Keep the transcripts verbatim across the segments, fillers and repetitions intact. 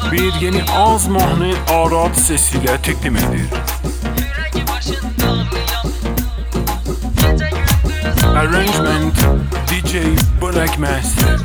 bir yeni ağız mahnı Arad sesiyle teqdim edir. Arrangement D J Black Master.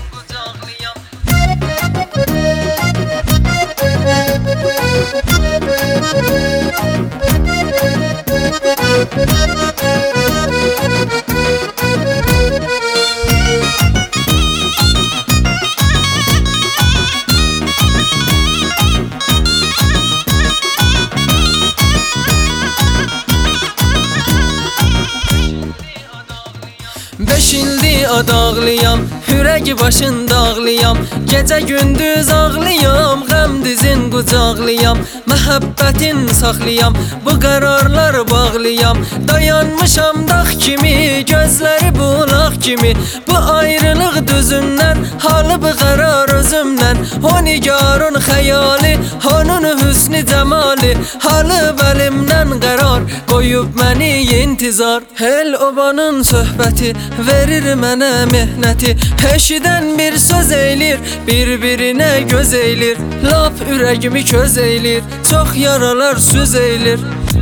Beş ildi adağlıyam, ürəgi başında ağlıyam. Gecə gündüz ağlıyam, qəm dizin qucaqlıyam. Məhəbbətin saxlıyam, bu qərarlar bağlıyam. Dayanmışam dağ kimi, gözləri bulaq kimi. Bu ayrılıq düzümdən, halı bu qərar özümdən. O nigarın xəyali, onun hüsnü cəmali. Halı bəlimdən qərar, qoyub məni intizar. El obanın söhbəti verir mənə mehnəti. Eşidən bir söz eylir, bir-birinə göz eylir. Lap ürəyimi köz eylir, çox yaralar süz eylir.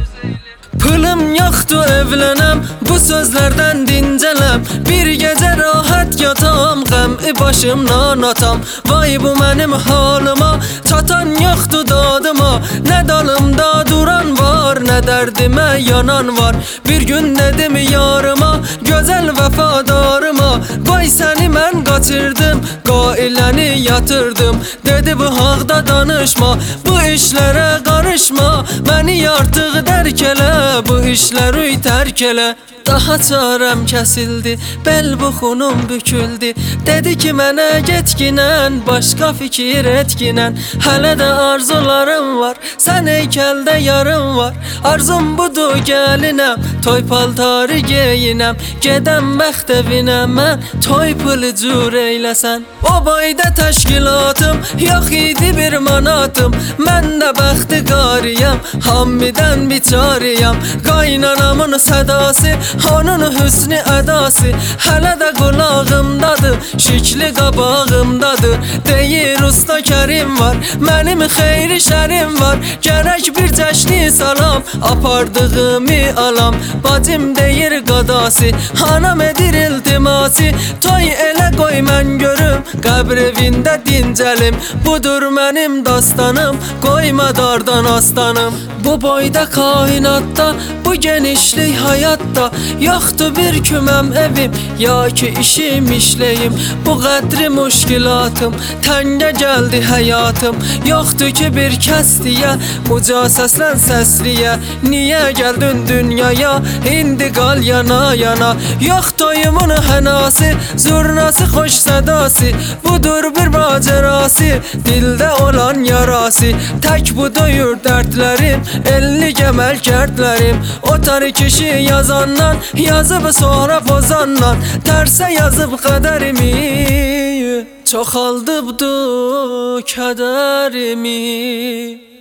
Pılım yoxdur evlənəm, bu sözlərdən dincələm. Bir gecə rahat yatam, qəmi başımdan atam. Vay bu mənim halıma, çatan yoxdur dadıma. Nə dalımda duran var, nə dərdimə yanan var. Bir gün dedim yarıma, gözəl vəfadarıma. Vay səni mən qaçırdım, qailəni yatırdım. Dedi bu haqda danışma, bu işlərə qarışma. Məni artıq dərk elə, bu işləri tərk elə. Daha çarəm kəsildi, bel buxunum büküldü. Dedi ki mənə getginən, başqa fikir etginən. Hələ də arzularım var, sən heykəldə yarım var. Arzum budur gəlinəm, toy paltarı geyinəm. Gedəm bəxt evinə mən, toy pılı cür eyləsən. O boyda təşkilatım, yox idi bir manatım. Mən də bəxti qariyəm, hammidən biçariyəm. Qaynanamın sədası, onun hüsnü ədası. Hələ də qulağımdadır, şikli qabağımdadır. Deyir usta Kərim var, mənim xeyri şərim var. Gərək bir cəşni salam, apardığımı alam. Bacım deyir qadası, anam edir iltimasi. Toy elə qoy mən görüm, qəbr evində dincəlim. Budur mənim dastanım, qoyma dardan astanım. Bu boyda kainatda, bu genişlik hayatta. Yoxdur bir küməm evim, ya ki işim işləyim. Bu qədri müşkilatım, təngə gəldi həyatım. Yoxdur ki bir kəs deyə, uca səslən səsliyə. Niyə gəldin dünyaya, indi qal yana yana. Yox toyumun hənası, zurnası xoş sədası. Budur bir macerası, dildə olan yarası. Tək bu doyur dərdlərim, elli gəməl kərdlərim. O tarı kişi yazandan, yazıb sonra pozandan. Tərsə yazıb qədərimi, çoxaldıbdı kədərimi.